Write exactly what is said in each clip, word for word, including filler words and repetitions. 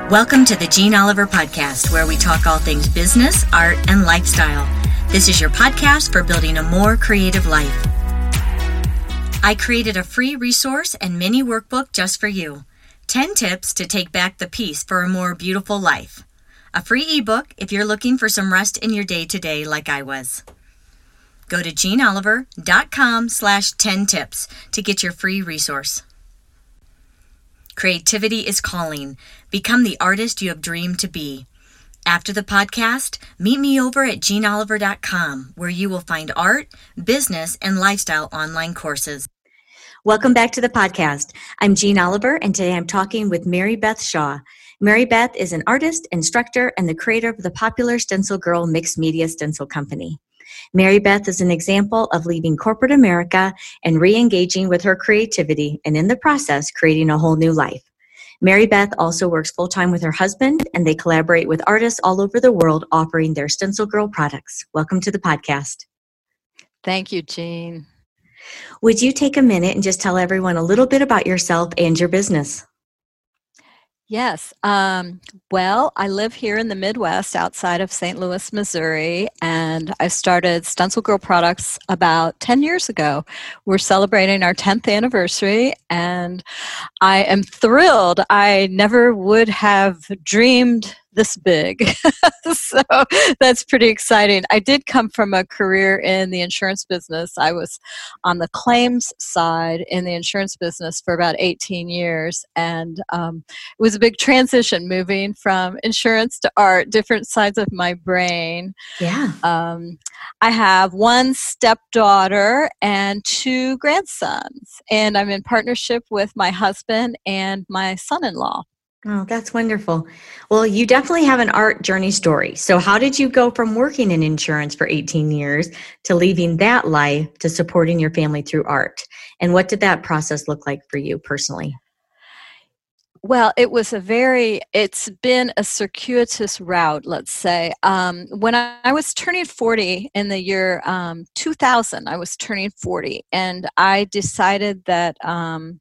Welcome to the Jean Oliver Podcast, where we talk all things business, art, and lifestyle. This is your podcast for building a more creative life. I created a free resource and mini workbook just for you. ten tips to take back the peace for a more beautiful life. A free ebook if you're looking for some rest in your day-to-day like I was. Go to jeanoliver.com slash 10 tips to get your free resource. Creativity is calling. Become the artist you have dreamed to be. After the podcast, meet me over at jean oliver dot com, where you will find art, business, and lifestyle online courses. Welcome back to the podcast. I'm Jean Oliver, and today I'm talking with Mary Beth Shaw. Mary Beth is an artist, instructor, and the creator of the popular Stencil Girl mixed media stencil company. Mary Beth is an example of leaving corporate America and re-engaging with her creativity, and in the process, creating a whole new life. Mary Beth also works full-time with her husband, and they collaborate with artists all over the world offering their Stencil Girl products. Welcome to the podcast. Thank you, Jean. Would you take a minute and just tell everyone a little bit about yourself and your business? Yes. Um, well, I live here in the Midwest outside of Saint Louis, Missouri, and I started Stencil Girl Products about ten years ago. We're celebrating our tenth anniversary, and I am thrilled. I never would have dreamed this big. So that's pretty exciting. I did come from a career in the insurance business. I was on the claims side in the insurance business for about eighteen years. And um, it was a big transition moving from insurance to art, different sides of my brain. Yeah. Um, I have one stepdaughter and two grandsons, and I'm in partnership with my husband and my son-in-law. Oh, that's wonderful. Well, you definitely have an art journey story. So how did you go from working in insurance for eighteen years to leaving that life to supporting your family through art? And what did that process look like for you personally? Well, it was a very, it's been a circuitous route, let's say. Um, when I, I was turning forty in the year um, two thousand, I was turning forty, and I decided that um,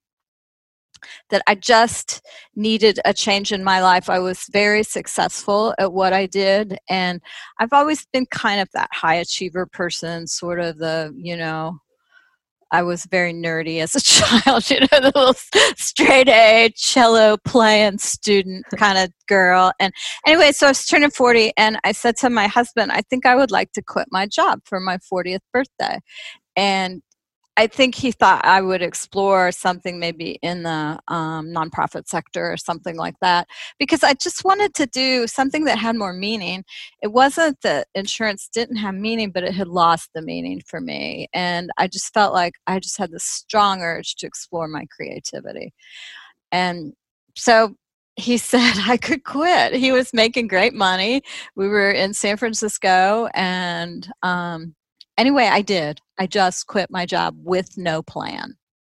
that I just needed a change in my life. I was very successful at what I did, and I've always been kind of that high achiever person, sort of the, you know, I was very nerdy as a child, you know, the little straight A cello playing student kind of girl. And anyway, so I was turning forty, and I said to my husband, I think I would like to quit my job for my fortieth birthday. And I think he thought I would explore something maybe in the um, nonprofit sector or something like that, because I just wanted to do something that had more meaning. It wasn't that insurance didn't have meaning, but it had lost the meaning for me. And I just felt like I just had this strong urge to explore my creativity. And so he said I could quit. He was making great money. We were in San Francisco, and um, anyway, I did. I just quit my job with no plan.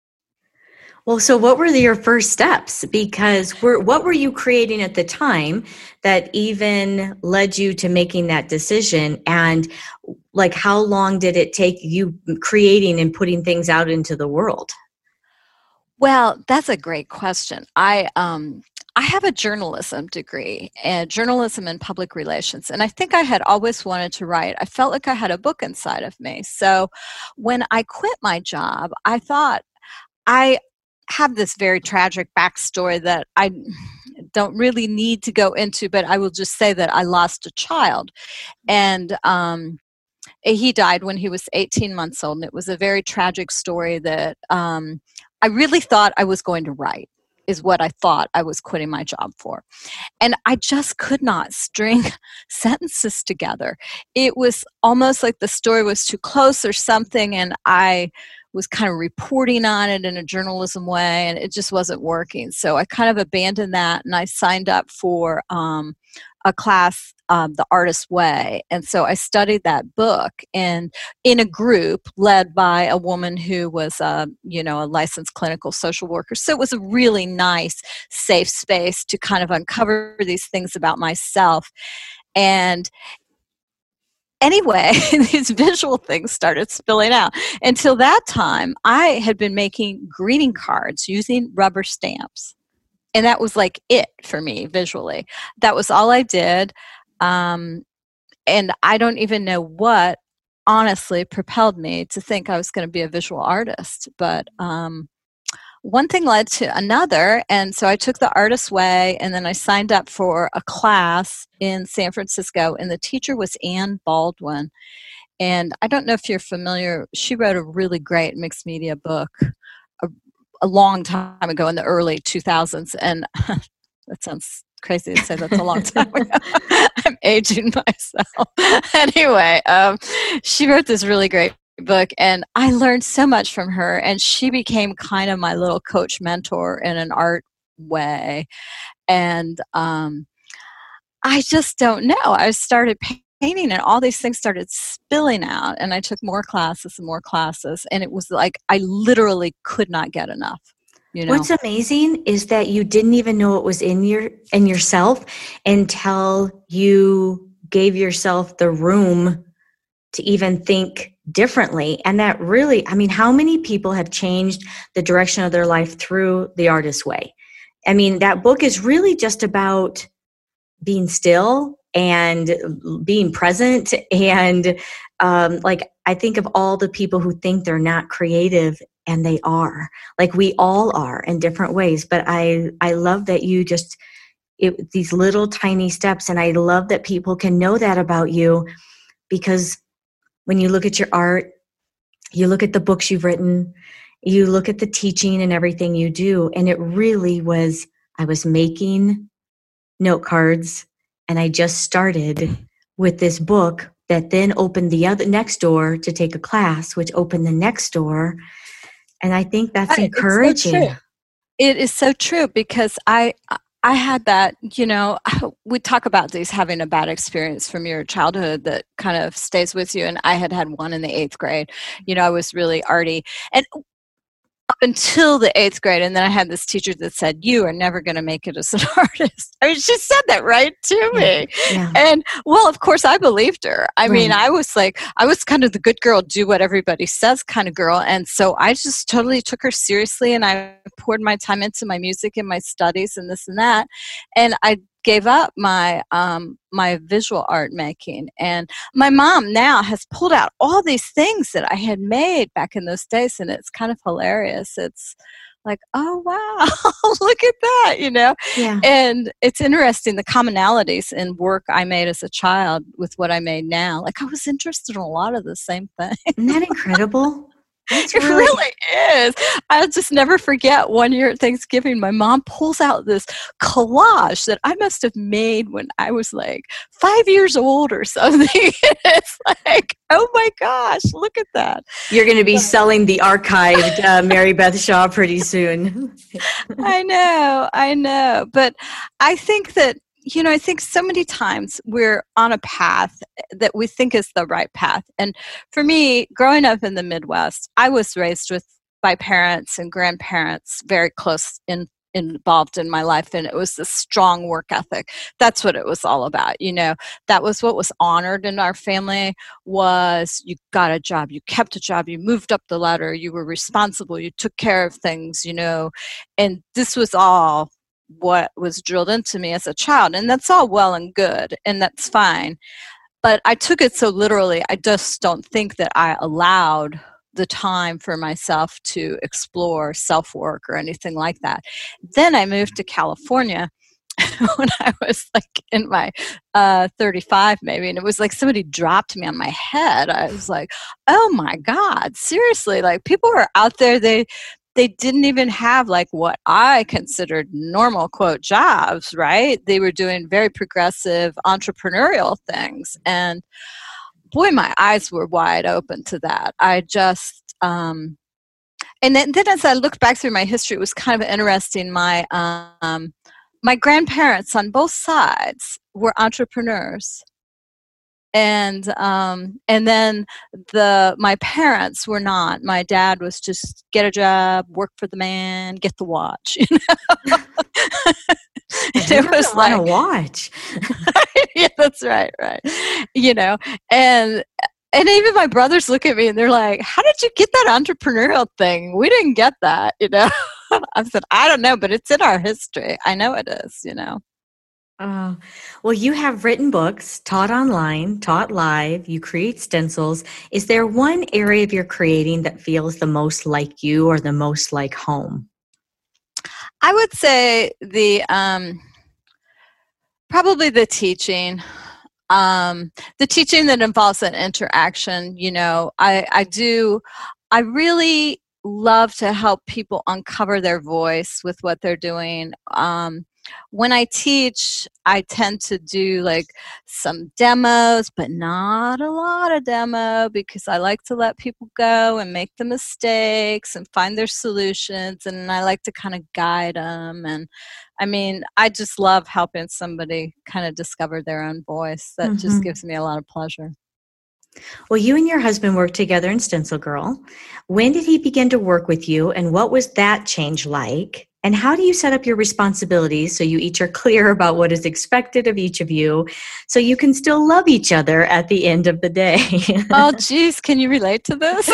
Well, so what were your first steps? Because we're, what were you creating at the time that even led you to making that decision? And like, how long did it take you creating and putting things out into the world? Well, that's a great question. I um, I have a journalism degree, and journalism and public relations, and I think I had always wanted to write. I felt like I had a book inside of me. So when I quit my job, I thought, I have this very tragic backstory that I don't really need to go into, but I will just say that I lost a child, and um, he died when he was eighteen months old, and it was a very tragic story that um, I really thought I was going to write, is what I thought I was quitting my job for. And I just could not string sentences together. It was almost like the story was too close or something, and I was kind of reporting on it in a journalism way, and it just wasn't working. So I kind of abandoned that, and I signed up for um, a class, um, The Artist's Way. And so I studied that book and in a group led by a woman who was, a, you know, a licensed clinical social worker. So it was a really nice, safe space to kind of uncover these things about myself. And anyway, these visual things started spilling out. Until that time, I had been making greeting cards using rubber stamps. and that was like it for me visually. That was all I did. Um, and I don't even know what honestly propelled me to think I was going to be a visual artist. But um, one thing led to another. And so I took the Artist's Way, and then I signed up for a class in San Francisco. And the teacher was Anne Baldwin. And I don't know if you're familiar. She wrote a really great mixed media book a, a long time ago in the early two thousands. And that sounds crazy to say that's a long time ago. I'm aging myself. Anyway, um, she wrote this really great book, and I learned so much from her, and she became kind of my little coach mentor in an art way. And um, I just don't know. I started painting, and all these things started spilling out, and I took more classes and more classes, and it was like I literally could not get enough. You know? What's amazing is that you didn't even know it was in your in yourself until you gave yourself the room to even think differently. And that really, I mean, how many people have changed the direction of their life through the Artist's Way? I mean, that book is really just about being still and being present. And um, like, I think of all the people who think they're not creative, and they are. Like, we all are in different ways. But I, I love that you just, it, these little tiny steps. And I love that people can know that about you, because when you look at your art, you look at the books you've written, you look at the teaching and everything you do. And it really was, I was making note cards, and I just started with this book that then opened the other next door to take a class, which opened the next door. And I think that's encouraging. It's so true. It is so true, because I I had that, you know, we talk about these having a bad experience from your childhood that kind of stays with you. And I had had one in the eighth grade. You know, I was really arty. And up until the eighth grade, and then I had this teacher that said, "You are never going to make it as an artist." I mean, she said that right to me. Yeah. Yeah. And well, of course, I believed her. I right. mean, I was like, I was kind of the good girl, do what everybody says kind of girl. And so I just totally took her seriously, and I poured my time into my music and my studies and this and that. And I gave up my um, my visual art making. And my mom now has pulled out all these things that I had made back in those days, and it's kind of hilarious. It's like, oh, wow, look at that, you know? Yeah. And it's interesting, the commonalities in work I made as a child with what I made now. Like, I was interested in a lot of the same things. Isn't that incredible? That's it really, really is. I'll just never forget one year at Thanksgiving, my mom pulls out this collage that I must have made when I was like five years old or something. It's like, oh my gosh, look at that. You're going to be selling the archived uh, Mary Beth Shaw pretty soon. I know, I know. But I think that, you know, I think so many times we're on a path that we think is the right path. And for me, growing up in the Midwest, I was raised with my parents and grandparents very close in, involved in my life. And it was this strong work ethic. That's what it was all about. You know, that was what was honored in our family was you got a job, you kept a job, you moved up the ladder, you were responsible, you took care of things, you know, and this was all what was drilled into me as a child. And that's all well and good, and that's fine. But I took it so literally, I just don't think that I allowed the time for myself to explore self-work or anything like that. Then I moved to California when I was like in my uh, thirty-five maybe, and it was like somebody dropped me on my head. I was like, oh my God, seriously, like people are out there, they They didn't even have like what I considered normal quote jobs, right? They were doing very progressive entrepreneurial things. And boy, my eyes were wide open to that. I just, um, and then, then as I looked back through my history, it was kind of interesting. My, um, my grandparents on both sides were entrepreneurs. And um, and then the my parents were not. My dad was just get a job, work for the man, get the watch. You know? It was like a watch. Yeah, that's right, right. You know, and and even my brothers look at me and they're like, "How did you get that entrepreneurial thing? We didn't get that." You know. I said, I don't know, but it's in our history. I know it is, you know. Oh, well, you have written books, taught online, taught live, you create stencils. Is there one area of your creating that feels the most like you or the most like home? I would say the um, probably the teaching. Um, the teaching that involves an interaction. You know, I, I do, I really love to help people uncover their voice with what they're doing. Um, when I teach, I tend to do like some demos, but not a lot of demo, because I like to let people go and make the mistakes and find their solutions, and I like to kind of guide them. And I mean, I just love helping somebody kind of discover their own voice. That mm-hmm. just gives me a lot of pleasure. Well, you and your husband worked together in Stencil Girl. When did he begin to work with you, and what was that change like? And how do you set up your responsibilities so you each are clear about what is expected of each of you so you can still love each other at the end of the day? Oh, geez. Can you relate to this?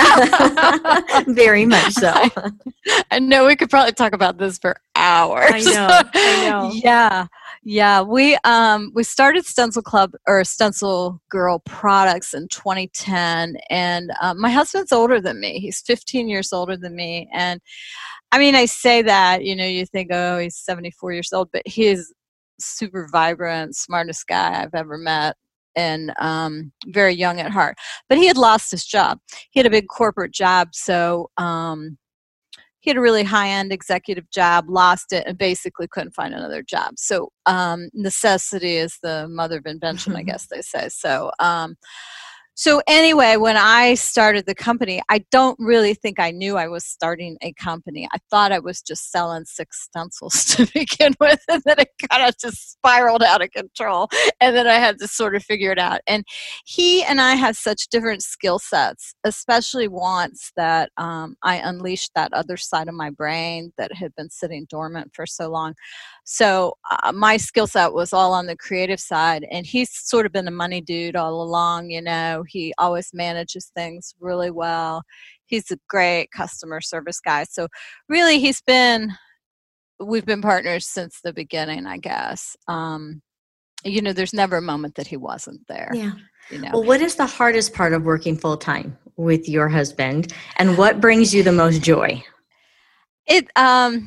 Yeah, very much so. I, I know we could probably talk about this for hours. I know. I know. Yeah. Yeah, we um we started Stencil Club or Stencil Girl products in twenty ten, and um, my husband's older than me. He's fifteen years older than me, and I mean, I say that, you know, you think, oh, he's seventy-four years old, but he is super vibrant, smartest guy I've ever met, and um, very young at heart. But he had lost his job. He had a big corporate job, so um, he had a really high-end executive job, lost it, and basically couldn't find another job. So um, necessity is the mother of invention, I guess they say. So um, so anyway, when I started the company, I don't really think I knew I was starting a company. I thought I was just selling six stencils to begin with, and then it kind of just spiraled out of control, and then I had to sort of figure it out. And he and I have such different skill sets, especially once that um, I unleashed that other side of my brain that had been sitting dormant for so long. So uh, my skill set was all on the creative side, and he's sort of been a money dude all along. You know, he always manages things really well. He's a great customer service guy. So really, he's been, we've been partners since the beginning, I guess. Um, you know, there's never a moment that he wasn't there. Yeah. You know? Well, what is the hardest part of working full time with your husband, and what brings you the most joy? It, um,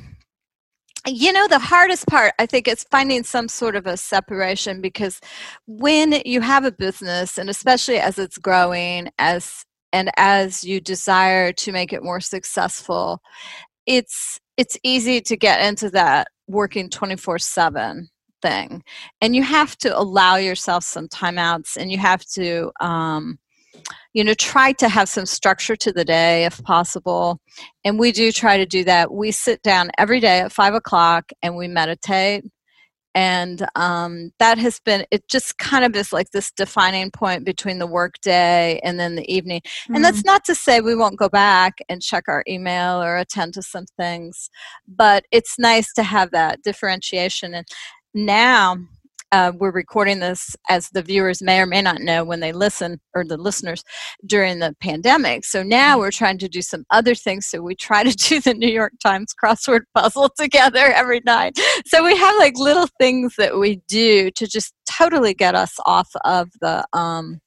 You know, the hardest part, I think, is finding some sort of a separation, because when you have a business, and especially as it's growing, as and as you desire to make it more successful, it's it's easy to get into that working twenty-four seven thing. And you have to allow yourself some timeouts, and you have to um, you know, try to have some structure to the day if possible. And we do try to do that. We sit down every day at five o'clock and we meditate. And um, that has been, it just kind of is like this defining point between the work day and then the evening. Mm-hmm. And that's not to say we won't go back and check our email or attend to some things, but it's nice to have that differentiation. And now, Uh, we're recording this, as the viewers may or may not know when they listen, or the listeners, during the pandemic. So now we're trying to do some other things. So we try to do the New York Times crossword puzzle together every night. So we have like little things that we do to just totally get us off of the, um,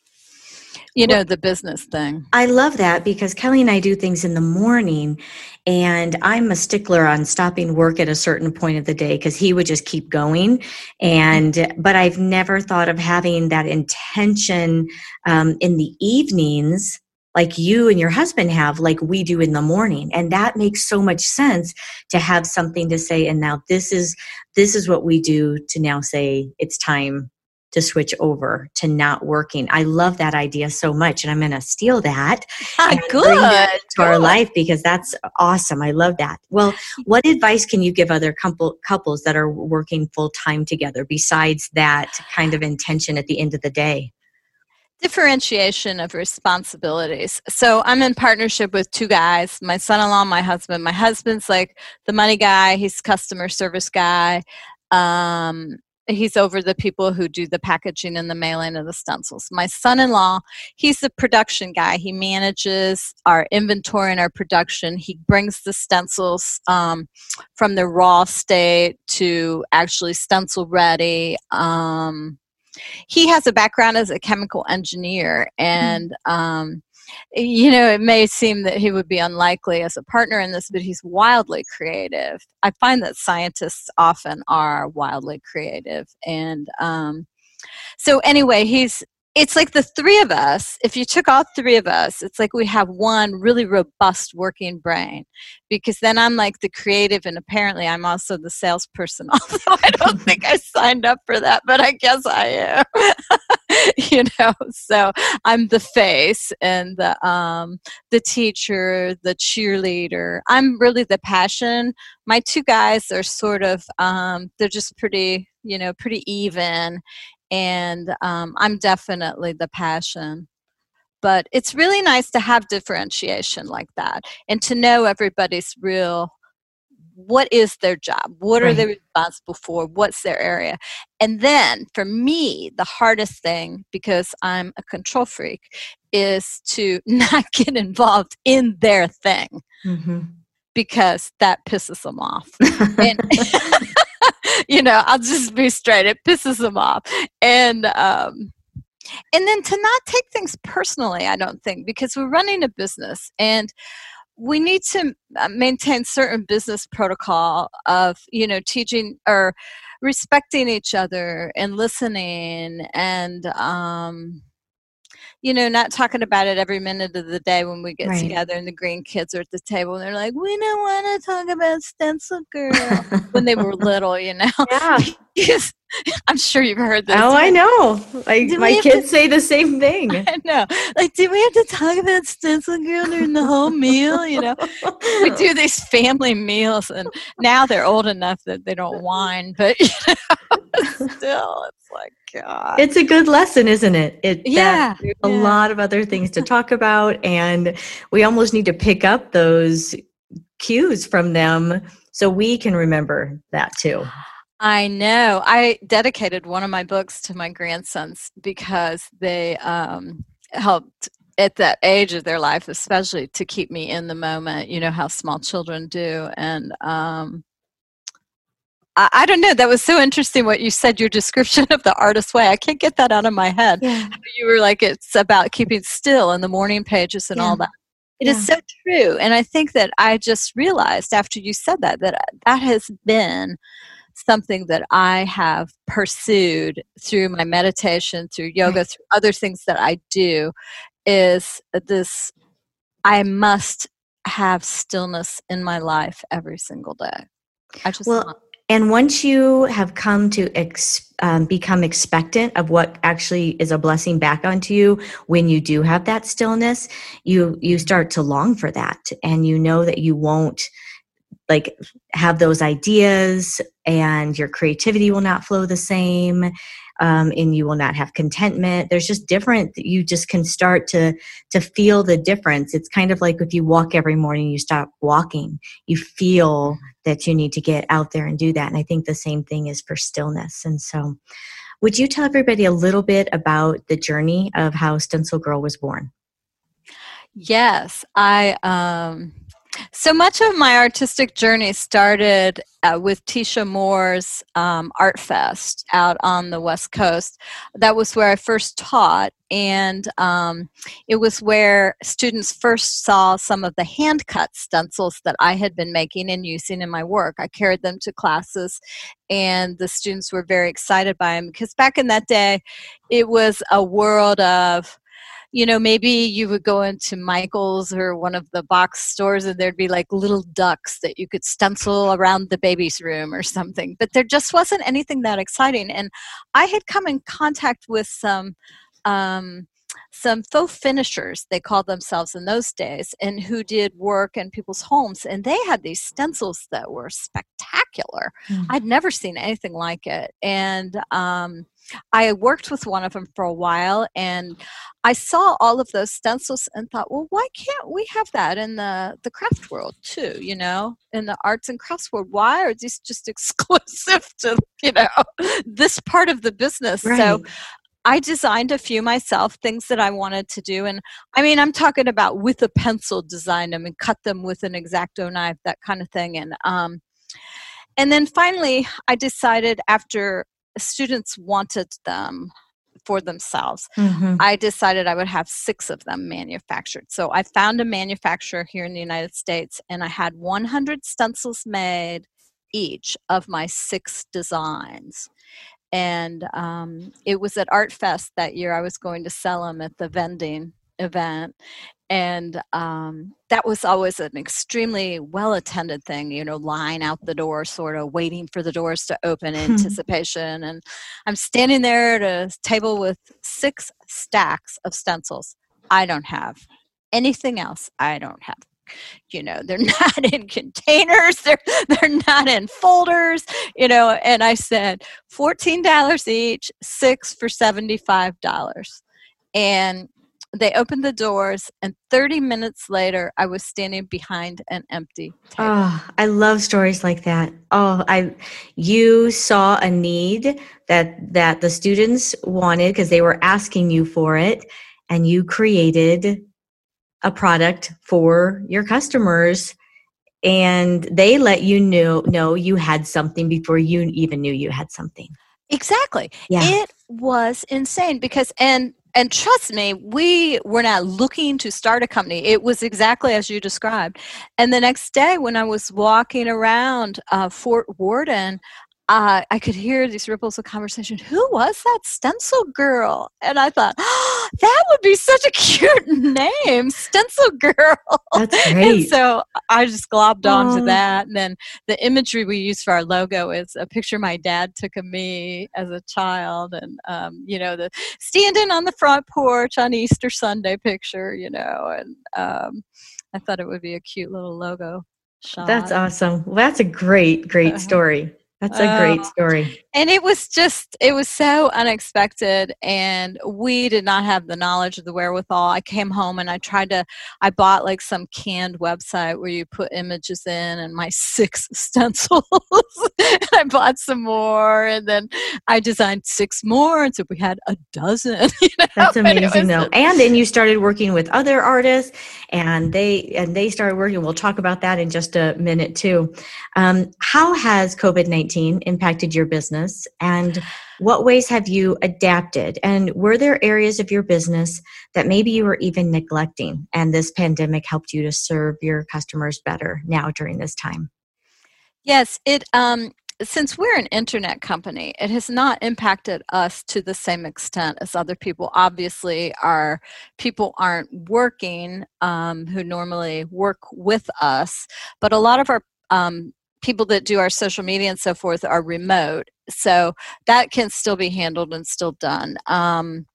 you know, the business thing. I love that, because Kelly and I do things in the morning, and I'm a stickler on stopping work at a certain point of the day, because he would just keep going. And but I've never thought of having that intention um, in the evenings, like you and your husband have, like we do in the morning. And that makes so much sense, to have something to say. And now this is this is what we do to now say it's time to switch over to not working. I love that idea so much, and I'm going to steal that and Good. bring that to our life, because that's awesome. I love that. Well, what advice can you give other couple, couples that are working full time together, besides that kind of intention at the end of the day? Differentiation of responsibilities. So I'm in partnership with two guys, my son-in-law, my husband. My husband's like the money guy. He's customer service guy. Um, he's over the people who do the packaging and the mailing of the stencils. My son-in-law, he's the production guy. He manages our inventory and our production. He brings the stencils um, from the raw state to actually stencil ready. Um, he has a background as a chemical engineer, and um, you know, it may seem that he would be unlikely as a partner in this, but he's wildly creative. I find that scientists often are wildly creative. And um, so anyway, he's, it's like the three of us, if you took all three of us, it's like we have one really robust working brain, because then I'm like the creative, and apparently I'm also the salesperson, although I don't think I signed up for that, but I guess I am. You know, so I'm the face and the um, the teacher, the cheerleader. I'm really the passion. My two guys are sort of, um, they're just pretty, you know, pretty even. And um, I'm definitely the passion. But it's really nice to have differentiation like that, and to know everybody's real, what is their job? What are right. they responsible for? What's their area? And then for me, the hardest thing, because I'm a control freak, is to not get involved in their thing, mm-hmm. because that pisses them off. And, you know, I'll just be straight. It pisses them off. And, um, and then to not take things personally, I don't think, because we're running a business, and we need to maintain certain business protocol of, you know, teaching or respecting each other and listening, and, um, you know, not talking about it every minute of the day when we get right. together and the green kids are at the table and they're like, we don't want to talk about Stencil Girl when they were little, you know. Yeah. I'm sure you've heard this. Oh, I know. Like my kids to, say the same thing. I know. Like, do we have to talk about Stencil Girl during the whole meal? You know, we do these family meals, and now they're old enough that they don't whine, but you know, still, it's like, God. It's a good lesson, isn't it? It yeah. There's a yeah. lot of other things to talk about, and we almost need to pick up those cues from them so we can remember that too. I know. I dedicated one of my books to my grandsons because they um, helped at that age of their life, especially to keep me in the moment. You know how small children do. And um, I, I don't know. That was so interesting what you said, your description of the artist's way. I can't get that out of my head. Yeah. You were like, it's about keeping still in the morning pages and yeah. all that. It yeah. is so true. And I think that I just realized after you said that, that that has been something that I have pursued through my meditation, through yoga, right. through other things that I do, is this, I must have stillness in my life every single day. I just well, want. And once you have come to ex, um, become expectant of what actually is a blessing back onto you when you do have that stillness, you you start to long for that, and you know that you won't like have those ideas, and your creativity will not flow the same, um, and you will not have contentment. There's just different, you just can start to to feel the difference. It's kind of like if you walk every morning, you stop walking, you feel that you need to get out there and do that. And I think the same thing is for stillness. And so would you tell everybody a little bit about the journey of how Stencil Girl was born? Yes, I... Um So much of my artistic journey started uh, with Tisha Moore's um, Art Fest out on the West Coast. That was where I first taught, and um, it was where students first saw some of the hand-cut stencils that I had been making and using in my work. I carried them to classes, and the students were very excited by them, because back in that day, it was a world of, you know, maybe you would go into Michael's or one of the box stores and there'd be like little ducks that you could stencil around the baby's room or something. But there just wasn't anything that exciting. And I had come in contact with some um, some faux finishers, they called themselves in those days, and who did work in people's homes. And they had these stencils that were spectacular. Mm. I'd never seen anything like it. And um I worked with one of them for a while, and I saw all of those stencils and thought, well, why can't we have that in the, the craft world too, you know, in the arts and crafts world? Why are these just exclusive to, you know, this part of the business? Right. So I designed a few myself, things that I wanted to do. And I mean, I'm talking about with a pencil, design them and cut them with an X-Acto knife, that kind of thing. And, um, and then finally, I decided after students wanted them for themselves, Mm-hmm. I decided I would have six of them manufactured. So I found a manufacturer here in the United States, and I had one hundred stencils made each of my six designs. And um, it was at Art Fest that year. I was going to sell them at the vending event. And um, that was always an extremely well-attended thing, you know, line out the door, sort of waiting for the doors to open in anticipation. And I'm standing there at a table with six stacks of stencils. I don't have anything else. I don't have, you know, they're not in containers. They're, they're not in folders, you know. And I said, fourteen dollars each, six for seventy-five dollars. And they opened the doors, and thirty minutes later, I was standing behind an empty table. Oh, I love stories like that. Oh, I, you saw a need that that the students wanted because they were asking you for it, and you created a product for your customers, and they let you know know you had something before you even knew you had something. Exactly. Yeah. It was insane because, and and trust me, we were not looking to start a company. It was exactly as you described. And the next day when I was walking around uh, Fort Worden, uh, I could hear these ripples of conversation. Who was that stencil girl? And I thought, oh, that would be such a cute name, Stencil Girl. That's great. And so I just globbed onto Oh. that. And then the imagery we use for our logo is a picture my dad took of me as a child. And, um, you know, the standing on the front porch on Easter Sunday picture, you know, and um, I thought it would be a cute little logo shot. That's awesome. Well, that's a great, great story. That's a great story. And it was just, it was so unexpected, and we did not have the knowledge of the wherewithal. I came home and I tried to, I bought like some canned website where you put images in, and my six stencils. I bought some more, and then I designed six more, and so we had a dozen. You know? That's amazing, though. A- and then you started working with other artists, and they and they started working. We'll talk about that in just a minute too. Um, how has COVID nineteen impacted your business, and what ways have you adapted? And were there areas of your business that maybe you were even neglecting, and this pandemic helped you to serve your customers better now during this time? Yes, it. Um, since we're an internet company, it has not impacted us to the same extent as other people. Obviously, our people aren't working um, who normally work with us, but a lot of our um, people that do our social media and so forth are remote, so that can still be handled and still done. Um,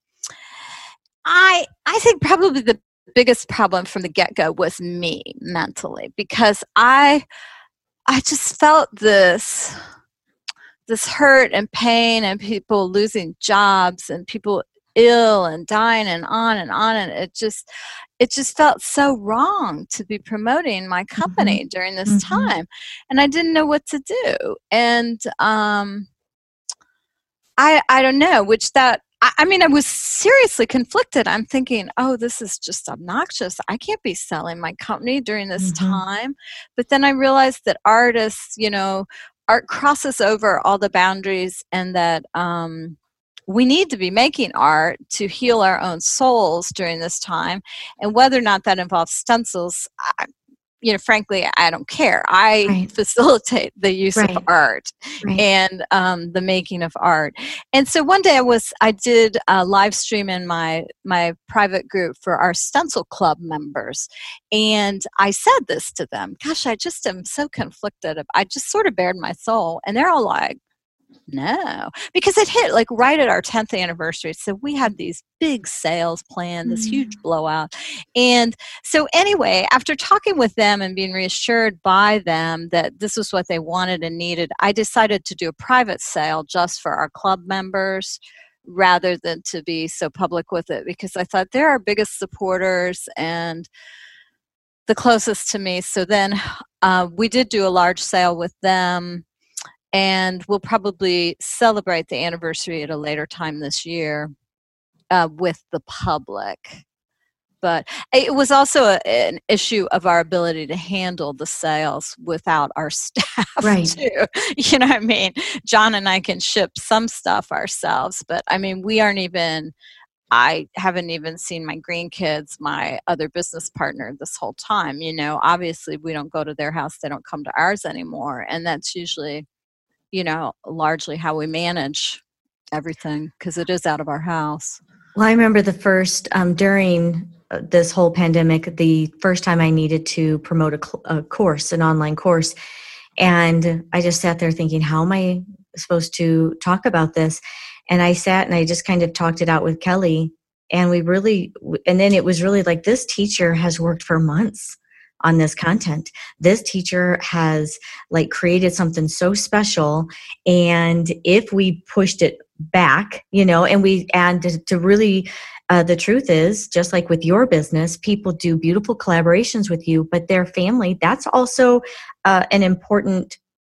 I I think probably the biggest problem from the get-go was me mentally, because I I just felt this this hurt and pain, and people losing jobs, and people ill and dying, and on and on, and it just it just felt so wrong to be promoting my company mm-hmm. during this mm-hmm. time, and I didn't know what to do. And um, I I don't know, which that I, I mean I was seriously conflicted. I'm thinking, oh, this is just obnoxious. I can't be selling my company during this mm-hmm. time. But then I realized that artists, you know, art crosses over all the boundaries, and that um, we need to be making art to heal our own souls during this time. And whether or not that involves stencils, I, you know, frankly, I don't care. I right. facilitate the use right. of art right. and um, the making of art. And so one day I was, I did a live stream in my my private group for our Stencil Club members, and I said this to them. Gosh, I just am so conflicted. I just sort of bared my soul, and they're all like, No, because it hit like right at our tenth anniversary. So we had these big sales planned, this Mm. huge blowout. And so anyway, after talking with them and being reassured by them that this was what they wanted and needed, I decided to do a private sale just for our club members rather than to be so public with it, because I thought they're our biggest supporters and the closest to me. So then uh, we did do a large sale with them. And we'll probably celebrate the anniversary at a later time this year uh, with the public. But it was also a, an issue of our ability to handle the sales without our staff, Right. too. You know what I mean? John and I can ship some stuff ourselves, but I mean, we aren't even, I haven't even seen my grandkids, my other business partner this whole time. You know, obviously we don't go to their house. They don't come to ours anymore. And that's usually, you know, largely how we manage everything because it is out of our house. Well, I remember the first, um, during uh, this whole pandemic, the first time I needed to promote a, cl- a course, an online course. And I just sat there thinking, how am I supposed to talk about this? And I sat and I just kind of talked it out with Kelly. And we really, and then it was really like, this teacher has worked for months on this content. This teacher has like created something so special. And if we pushed it back, you know, and we, and to, to really, uh, the truth is, just like with your business, people do beautiful collaborations with you, but their family, that's also uh, an important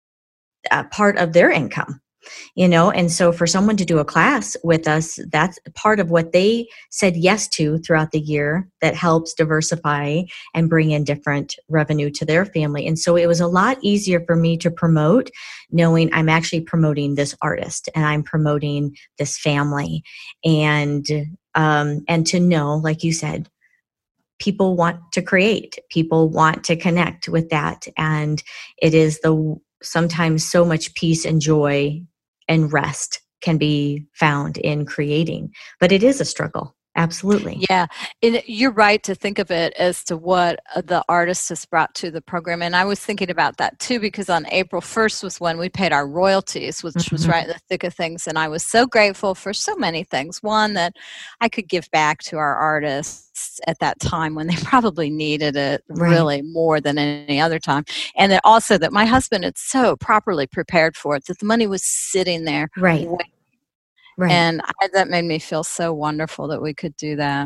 uh, part of their income. You know, and so for someone to do a class with us, that's part of what they said yes to throughout the year that helps diversify and bring in different revenue to their family. And so it was a lot easier for me to promote knowing I'm actually promoting this artist and I'm promoting this family. And, um, and to know, like you said, people want to create, people want to connect with that. And it is the sometimes so much peace and joy and rest can be found in creating, but it is a struggle. Absolutely. Yeah. And you're right to think of it as to what the artist has brought to the program. And I was thinking about that too, because on April first was when we paid our royalties, which mm-hmm. was right in the thick of things. And I was so grateful for so many things. One, that I could give back to our artists at that time when they probably needed it right. really more than any other time. And that also that my husband had so properly prepared for it, that the money was sitting there. Right. Waiting. Right. And I, that made me feel so wonderful that we could do that.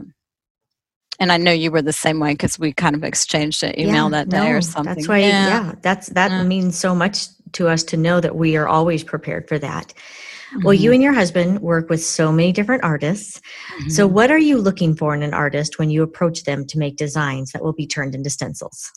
And I know you were the same way because we kind of exchanged an email yeah, that day no, or something. That's why, yeah, yeah that's that yeah. means so much to us to know that we are always prepared for that. Mm-hmm. Well, you and your husband work with so many different artists. Mm-hmm. So what are you looking for in an artist when you approach them to make designs that will be turned into stencils?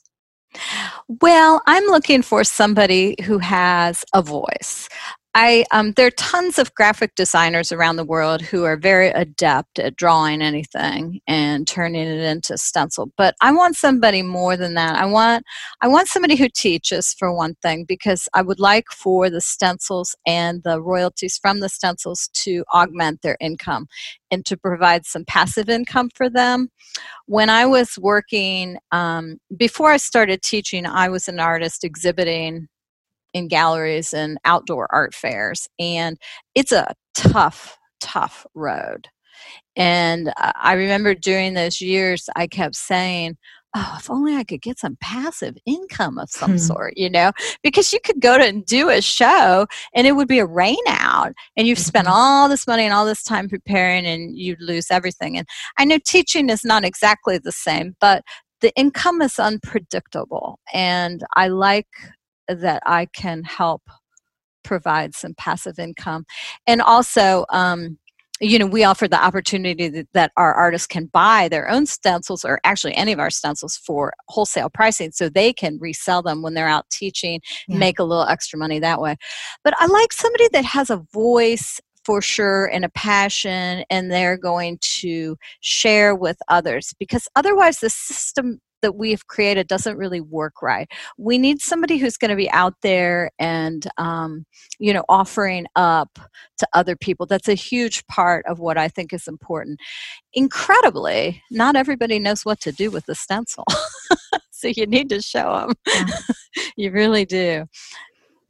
Well, I'm looking for somebody who has a voice. I um, there are tons of graphic designers around the world who are very adept at drawing anything and turning it into stencil. But I want somebody more than that. I want I want somebody who teaches, for one thing, because I would like for the stencils and the royalties from the stencils to augment their income and to provide some passive income for them. When I was working, um, before I started teaching, I was an artist exhibiting in galleries and outdoor art fairs. And it's a tough, tough road. And I remember during those years, I kept saying, oh, if only I could get some passive income of some hmm. sort, you know, because you could go to and do a show and it would be a rain out and you've spent all this money and all this time preparing and you'd lose everything. And I know teaching is not exactly the same, but the income is unpredictable. And I like that I can help provide some passive income. And also, um, you know, we offer the opportunity that, that our artists can buy their own stencils, or actually any of our stencils, for wholesale pricing, so they can resell them when they're out teaching, yeah. make a little extra money that way. But I like somebody that has a voice for sure and a passion, and they're going to share with others, because otherwise the system that we've created doesn't really work right. We need somebody who's going to be out there and, um, you know, offering up to other people. That's a huge part of what I think is important. Incredibly, not everybody knows what to do with the stencil. So you need to show them. Yeah. You really do.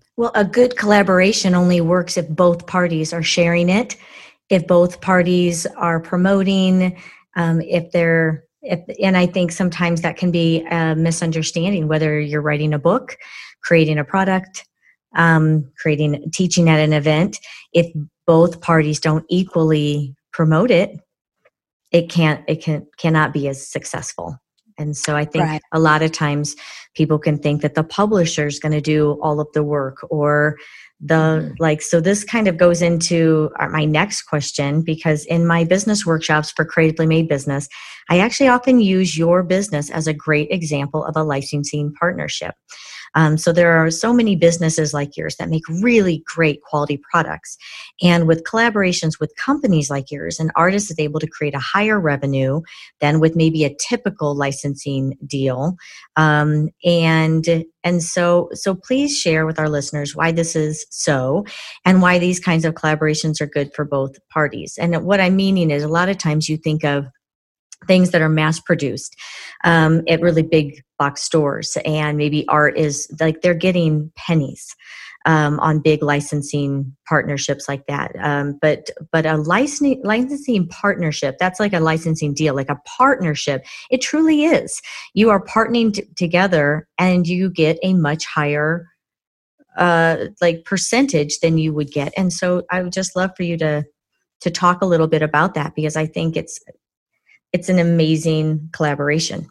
Well, a good collaboration only works if both parties are sharing it, if both parties are promoting, um, if they're, if, and I think sometimes that can be a misunderstanding, whether you're writing a book, creating a product, um, creating, teaching at an event. If both parties don't equally promote it, it can't, it can, cannot be as successful. And so I think Right. a lot of times people can think that the publisher is going to do all of the work, or the mm-hmm. like, so this kind of goes into my next question, because in my business workshops for Creatively Made Business, I actually often use your business as a great example of a licensing partnership. Um, so there are so many businesses like yours that make really great quality products. And with collaborations with companies like yours, an artist is able to create a higher revenue than with maybe a typical licensing deal. Um, and and so, so please share with our listeners why this is so, and why these kinds of collaborations are good for both parties. And what I'm meaning is, a lot of times you think of things that are mass produced um, at really big box stores, and maybe art is like they're getting pennies um, on big licensing partnerships like that. Um, but but a licensing licensing partnership, that's like a licensing deal, like a partnership. It truly is. You are partnering t- together, and you get a much higher uh, like percentage than you would get. And so I would just love for you to to talk a little bit about that, because I think it's It's an amazing collaboration.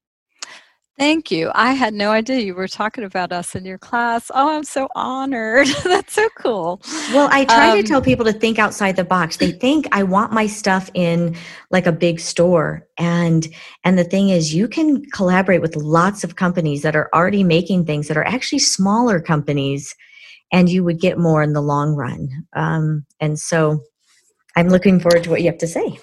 Thank you. I had no idea you were talking about us in your class. Oh, I'm so honored. That's so cool. Well, I try um, to tell people to think outside the box. They think I want my stuff in like a big store. And and the thing is, you can collaborate with lots of companies that are already making things that are actually smaller companies, and you would get more in the long run. Um, and so I'm looking forward to what you have to say.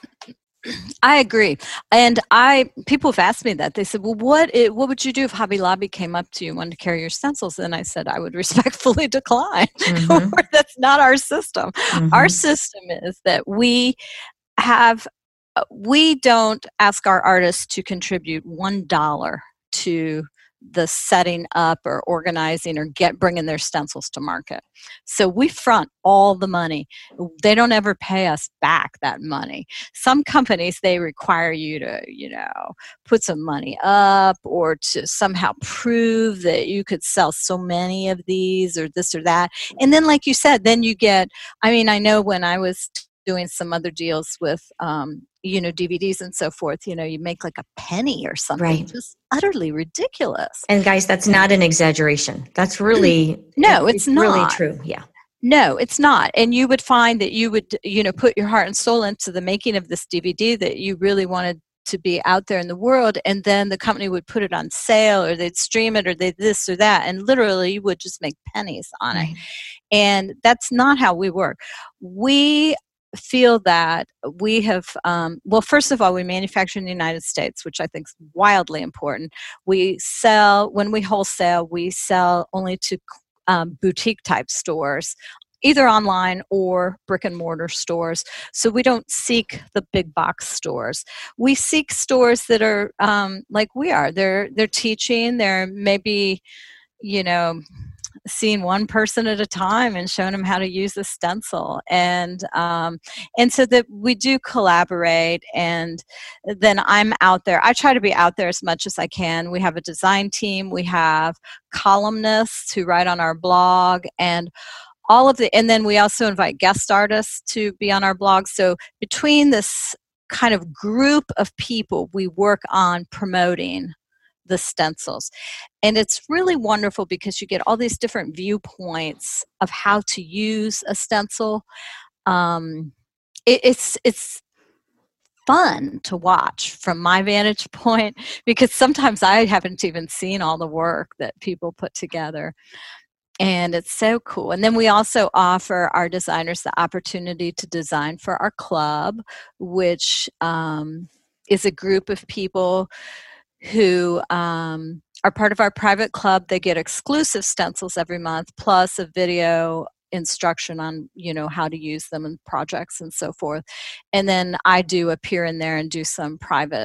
I agree. And I, people have asked me that. They said, well, what, it, what would you do if Hobby Lobby came up to you and wanted to carry your stencils? And I said, I would respectfully decline. Mm-hmm. That's not our system. Mm-hmm. Our system is that we have, we don't ask our artists to contribute one dollar to the setting up or organizing or get bringing their stencils to market. So we front all the money. They don't ever pay us back that money. Some companies, they require you to, you know, put some money up or to somehow prove that you could sell so many of these or this or that. And then, like you said, then you get, I mean, I know when I was doing some other deals with, um, you know, D V Ds and so forth, you know, you make like a penny or something. Right. Just utterly ridiculous. And guys, that's not an exaggeration. That's really, no, it's, it's not really true. Yeah. No, it's not. And you would find that you would, you know, put your heart and soul into the making of this D V D that you really wanted to be out there in the world, and then the company would put it on sale, or they'd stream it, or they this or that, and literally you would just make pennies on it. And that's not how we work. We feel that we have, um, well, first of all, we manufacture in the United States, which I think is wildly important. We sell, when we wholesale, we sell only to um, boutique type stores, either online or brick and mortar stores. So we don't seek the big box stores. We seek stores that are um, like we are. They're they're teaching. They're maybe, you know, seeing one person at a time and showing them how to use a stencil, and um, and so that we do collaborate. And then I'm out there. I try to be out there as much as I can. We have a design team. We have columnists who write on our blog, and all of the, and then we also invite guest artists to be on our blog. So between this kind of group of people, we work on promoting the stencils. And it's really wonderful because you get all these different viewpoints of how to use a stencil. Um, it, it's it's fun to watch from my vantage point, because sometimes I haven't even seen all the work that people put together. And it's so cool. And then we also offer our designers the opportunity to design for our club, which um, is a group of people who um, are part of our private club. They get exclusive stencils every month, plus a video instruction on, you know, how to use them in projects and so forth. And then I do appear in there and do some private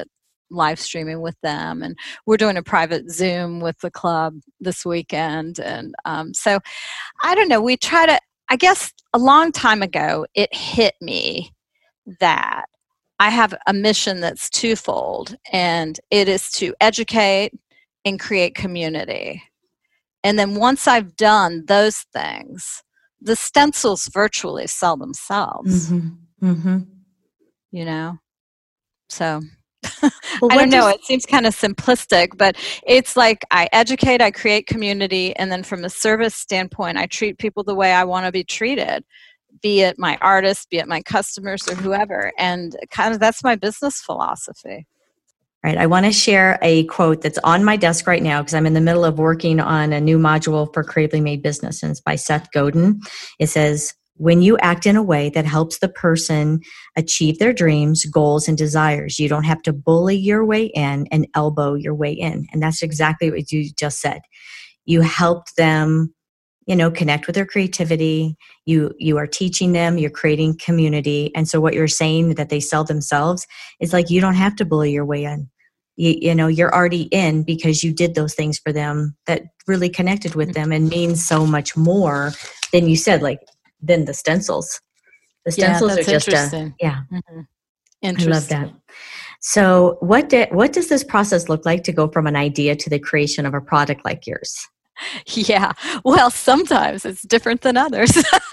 live streaming with them, and we're doing a private Zoom with the club this weekend. And um, so I don't know, we try to, I guess a long time ago, it hit me that I have a mission that's twofold, and it is to educate and create community. And then once I've done those things, the stencils virtually sell themselves, Mm-hmm. Mm-hmm. you know? So Well, I don't know, does- it seems kind of simplistic, but it's like I educate, I create community, and then from a service standpoint, I treat people the way I want to be treated, be it my artists, be it my customers, or whoever. And kind of that's my business philosophy. Right. I want to share a quote that's on my desk right now because I'm in the middle of working on a new module for Creatively Made Business, and it's by Seth Godin. It says, when you act in a way that helps the person achieve their dreams, goals, and desires, you don't have to bully your way in and elbow your way in. And that's exactly what you just said. You helped them, you know, connect with their creativity. You you are teaching them, you're creating community. And so what you're saying that they sell themselves is like, you don't have to bully your way in. You, you know, you're already in because you did those things for them that really connected with them and means so much more than you said, like, than the stencils. The stencils yeah, are just interesting. a, yeah. Mm-hmm. I love that. So what did, what does this process look like to go from an idea to the creation of a product like yours? Yeah. Well, sometimes it's different than others.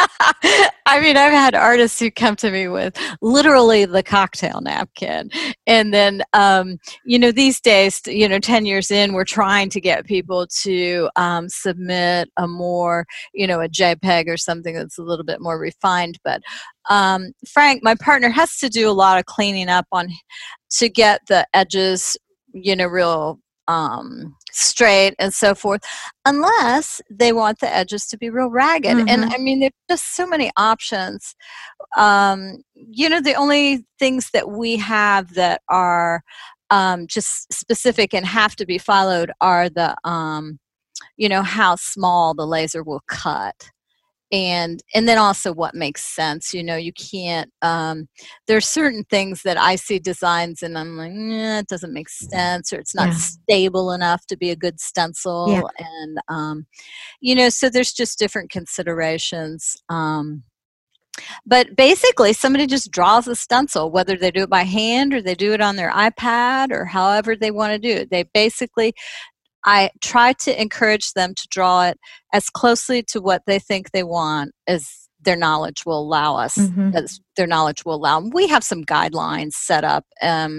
I mean, I've had artists who come to me with literally the cocktail napkin. And then, um, you know, these days, you know, ten years in, we're trying to get people to um, submit a more, you know, a JPEG or something that's a little bit more refined. But um, Frank, my partner, has to do a lot of cleaning up on to get the edges, you know, real um, straight and so forth, unless they want the edges to be real ragged. Mm-hmm. And I mean, there's just so many options. Um, you know, the only things that we have that are um, just specific and have to be followed are the, um, you know, how small the laser will cut. And and then also what makes sense. You know, you can't, um, there's certain things that I see designs and I'm like, eh, it doesn't make sense, or it's not yeah. stable enough to be a good stencil. Yeah. And, um, you know, so there's just different considerations. Um, but basically, somebody just draws a stencil, whether they do it by hand or they do it on their iPad or however they want to do it. They basically... I try to encourage them to draw it as closely to what they think they want as their knowledge will allow us, mm-hmm. as their knowledge will allow. We have some guidelines set up um,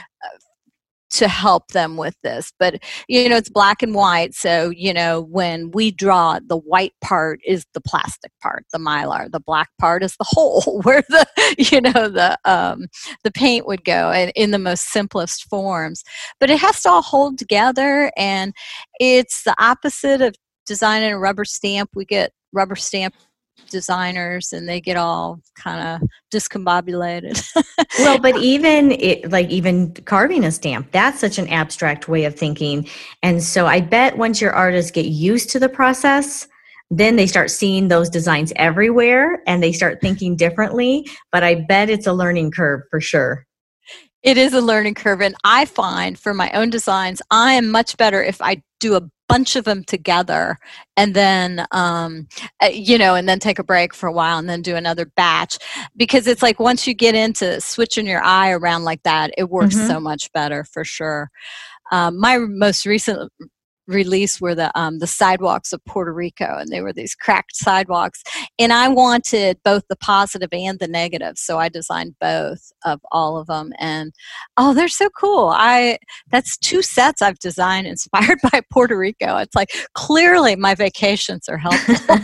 to help them with this. But, you know, it's black and white. So, you know, when we draw, the white part is the plastic part, the Mylar. The black part is the hole where the, you know, the um, the paint would go, and in the most simplest forms. But it has to all hold together, and it's the opposite of designing a rubber stamp. We get rubber stamp designers and they get all kind of discombobulated. Well, but even it, like even carving a stamp, that's such an abstract way of thinking. And so I bet once your artists get used to the process, then they start seeing those designs everywhere and they start thinking differently. But I bet it's a learning curve for sure. It is a learning curve. And I find for my own designs, I am much better if I do a bunch of them together and then, um, you know, and then take a break for a while and then do another batch. Because it's like once you get into switching your eye around like that, it works mm-hmm. so much better for sure. Um, my most recent release were the um, the sidewalks of Puerto Rico, and they were these cracked sidewalks, and I wanted both the positive and the negative, so I designed both of all of them. And oh, they're so cool. I that's two sets I've designed inspired by Puerto Rico. It's like clearly my vacations are helpful.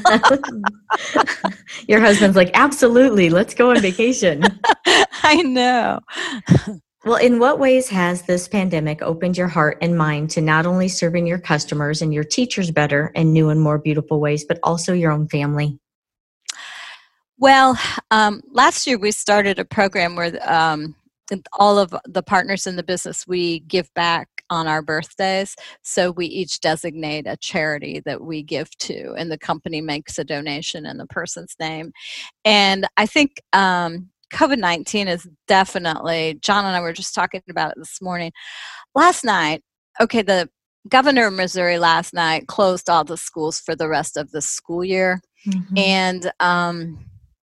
Your husband's like, absolutely, let's go on vacation. I know. Well, in what ways has this pandemic opened your heart and mind to not only serving your customers and your teachers better in new and more beautiful ways, but also your own family? Well, um, last year we started a program where um, all of the partners in the business, we give back on our birthdays. So we each designate a charity that we give to, and the company makes a donation in the person's name. And I think... Um, COVID nineteen is definitely, John and I were just talking about it this morning. Last night, okay, the governor of Missouri last night closed all the schools for the rest of the school year. Mm-hmm. And um,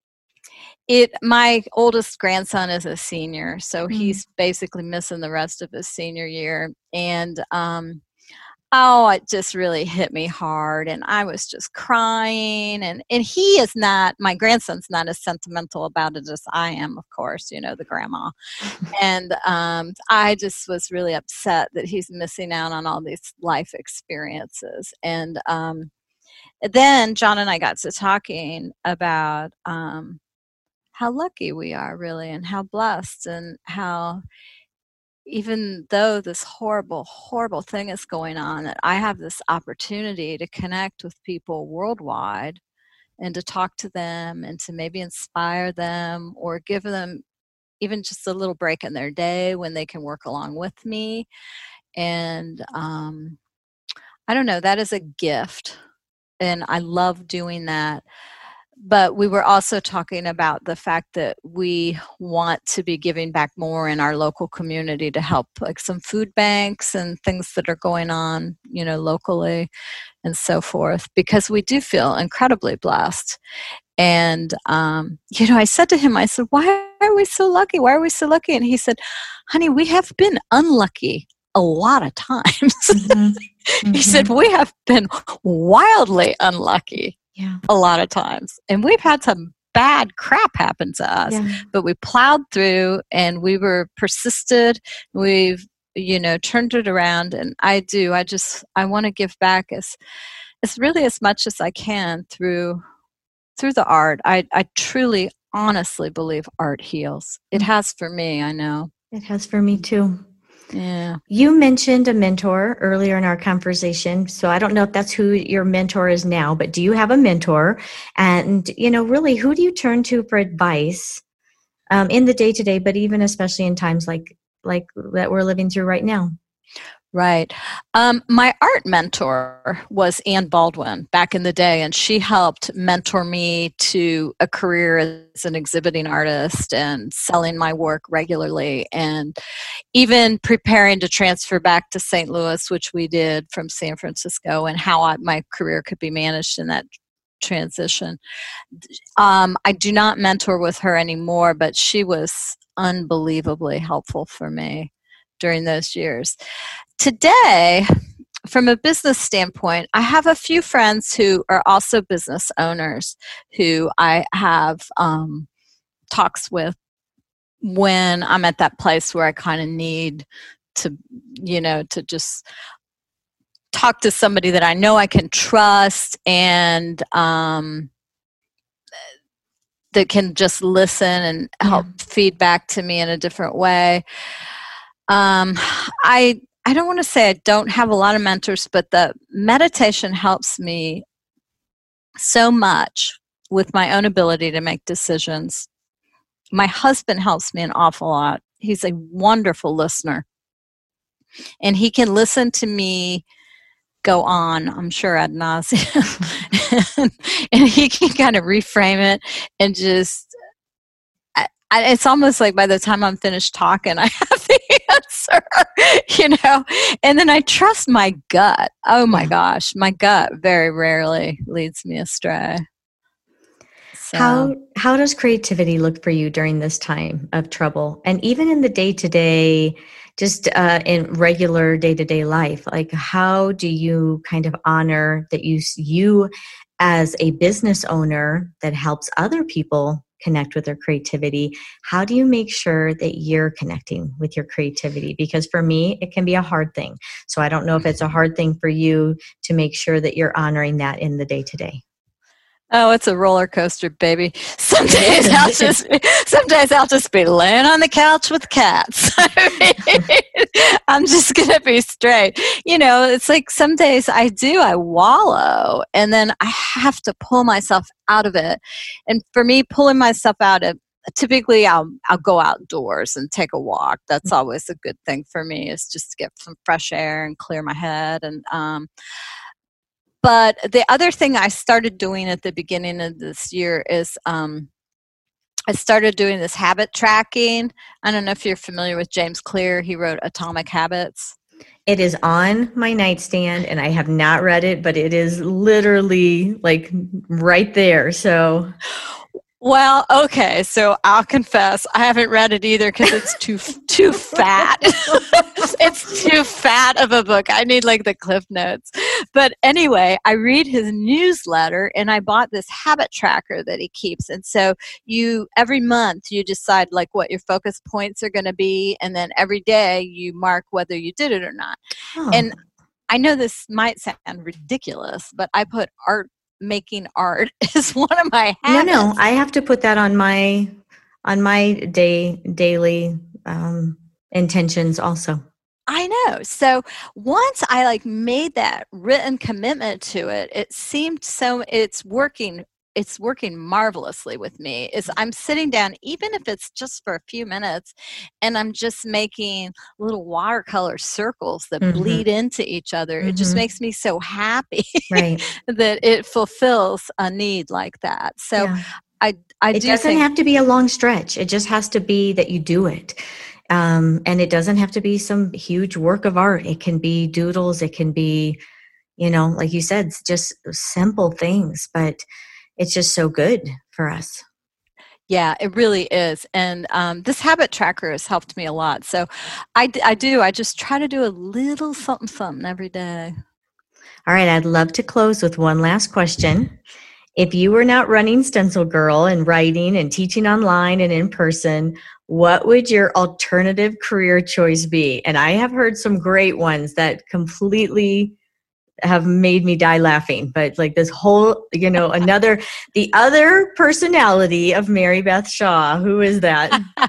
it, my oldest grandson is a senior, so mm-hmm. he's basically missing the rest of his senior year. And um, oh, it just really hit me hard, and I was just crying. And, and he is not, my grandson's not as sentimental about it as I am, of course, you know, the grandma. And um, I just was really upset that he's missing out on all these life experiences. And um, then John and I got to talking about um, how lucky we are, really, and how blessed, and how even though this horrible, horrible thing is going on, that I have this opportunity to connect with people worldwide and to talk to them and to maybe inspire them or give them even just a little break in their day when they can work along with me. And um, I don't know, that is a gift. And I love doing that. But we were also talking about the fact that we want to be giving back more in our local community to help, like some food banks and things that are going on, you know, locally and so forth, because we do feel incredibly blessed. And, um, you know, I said to him, I said, why are we so lucky? Why are we so lucky? And he said, honey, we have been unlucky a lot of times. Mm-hmm. Mm-hmm. He said, we have been wildly unlucky. Yeah. A lot of times. And we've had some bad crap happen to us, yeah. but we plowed through and we were persisted. We've, you know, turned it around. And I do, I just, I want to give back as, as really as much as I can through, through the art. I, I truly, honestly believe art heals. It has for me, I know. It has for me too. Yeah. You mentioned a mentor earlier in our conversation. So I don't know if that's who your mentor is now, but do you have a mentor? And, you know, really, who do you turn to for advice um, in the day-to-day, but even especially in times like like that we're living through right now? Right. Um, my art mentor was Anne Baldwin back in the day, and she helped mentor me to a career as an exhibiting artist and selling my work regularly, and even preparing to transfer back to Saint Louis, which we did from San Francisco, and how I, my career could be managed in that transition. Um, I do not mentor with her anymore, but she was unbelievably helpful for me during those years. Today, from a business standpoint, I have a few friends who are also business owners who I have um, talks with when I'm at that place where I kind of need to, you know, to just talk to somebody that I know I can trust and um, that can just listen and help yeah. feedback to me in a different way. Um, I I don't want to say I don't have a lot of mentors, but the meditation helps me so much with my own ability to make decisions. My husband helps me an awful lot. He's a wonderful listener. And he can listen to me go on, I'm sure, ad nauseum. and, and he can kind of reframe it and just, I, I, it's almost like by the time I'm finished talking, I have the answer, you know? And then I trust my gut. Oh my gosh, my gut very rarely leads me astray. So. How how does creativity look for you during this time of trouble? And even in the day-to-day, just uh, in regular day-to-day life, like how do you kind of honor that you you as a business owner that helps other people connect with their creativity? How do you make sure that you're connecting with your creativity? Because for me, it can be a hard thing. So I don't know if it's a hard thing for you to make sure that you're honoring that in the day-to-day. Oh, it's a roller coaster, baby. Some days I'll just, some days I'll just be laying on the couch with cats. I mean, I'm just gonna be straight. You know, it's like some days I do, I wallow, and then I have to pull myself out of it. And for me, pulling myself out of, typically I'll I'll go outdoors and take a walk. That's always a good thing for me, is just to get some fresh air and clear my head. And um. But the other thing I started doing at the beginning of this year is um, I started doing this habit tracking. I don't know if you're familiar with James Clear. He wrote Atomic Habits. It is on my nightstand and I have not read it, but it is literally like right there. So, well, okay. So I'll confess, I haven't read it either because it's too too fat. It's too fat of a book. I need like the Cliff Notes. But anyway, I read his newsletter and I bought this habit tracker that he keeps. And so you every month you decide like what your focus points are going to be, and then every day you mark whether you did it or not. Oh. And I know this might sound ridiculous, but I put art making art is one of my habits. No, no, I have to put that on my on my day daily um, intentions also. I know. So once I like made that written commitment to it, it seemed so it's working. It's working marvelously with me. Is I'm sitting down, even if it's just for a few minutes, and I'm just making little watercolor circles that mm-hmm. bleed into each other. Mm-hmm. It just makes me so happy right. that it fulfills a need like that. So yeah. I, I it do doesn't think, have to be a long stretch. It just has to be that you do it. Um, and it doesn't have to be some huge work of art. It can be doodles. It can be, you know, like you said, just simple things, but it's just so good for us. Yeah, it really is. And um, this habit tracker has helped me a lot. So I, I do. I just try to do a little something, something every day. All right. I'd love to close with one last question. If you were not running Stencil Girl and writing and teaching online and in person, what would your alternative career choice be? And I have heard some great ones that completely have made me die laughing, but like this whole, you know, another, the other personality of Mary Beth Shaw, who is that?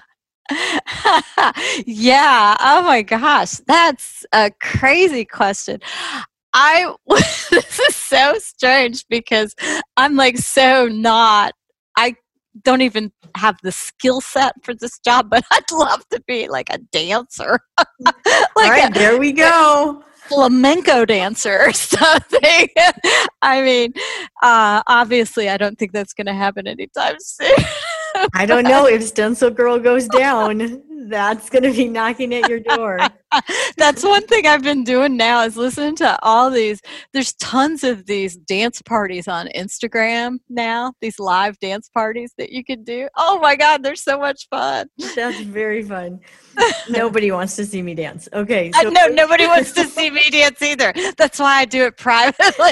Yeah. Oh my gosh. That's a crazy question. I, this is so strange because I'm like so not, I don't even have the skill set for this job, but I'd love to be like a dancer. Like All right, a, there we go. Flamenco dancer or something. I mean, uh, obviously, I don't think that's going to happen anytime soon. I don't know if Stencil Girl goes down. That's going to be knocking at your door. That's one thing I've been doing now is listening to all these. There's tons of these dance parties on Instagram now, these live dance parties that you can do. Oh my God, they're so much fun. That's very fun. Nobody wants to see me dance. Okay. So- no, nobody wants to see me dance either. That's why I do it privately.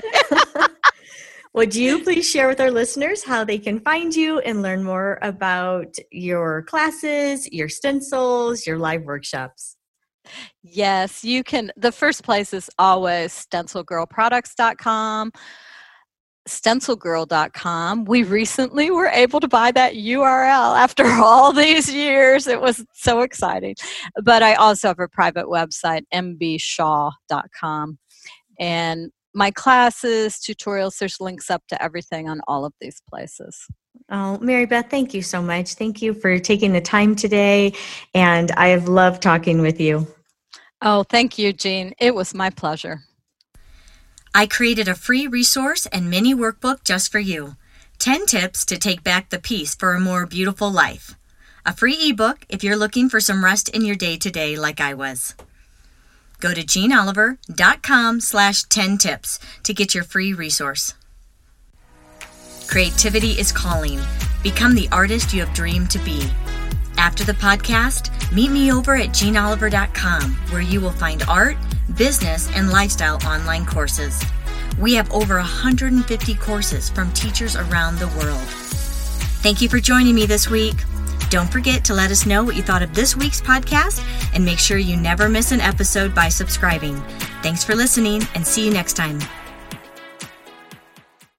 Would you please share with our listeners how they can find you and learn more about your classes, your stencils, your live workshops? Yes, you can. The first place is always stencil girl products dot com, stencil girl dot com. We recently were able to buy that U R L after all these years. It was so exciting. But I also have a private website, m b shaw dot com. And my classes, tutorials, there's links up to everything on all of these places. Oh, Mary Beth, thank you so much. Thank you for taking the time today. And I have loved talking with you. Oh, thank you, Jean. It was my pleasure. I created a free resource and mini workbook just for you. ten tips to take back the peace for a more beautiful life. A free ebook if you're looking for some rest in your day-to-day like I was. Go to jean oliver dot com slash ten tips to get your free resource. Creativity is calling. Become the artist you have dreamed to be. After the podcast, meet me over at jean oliver dot com, where you will find art, business, and lifestyle online courses. We have over one hundred fifty courses from teachers around the world. Thank you for joining me this week. Don't forget to let us know what you thought of this week's podcast, and make sure you never miss an episode by subscribing. Thanks for listening, and see you next time.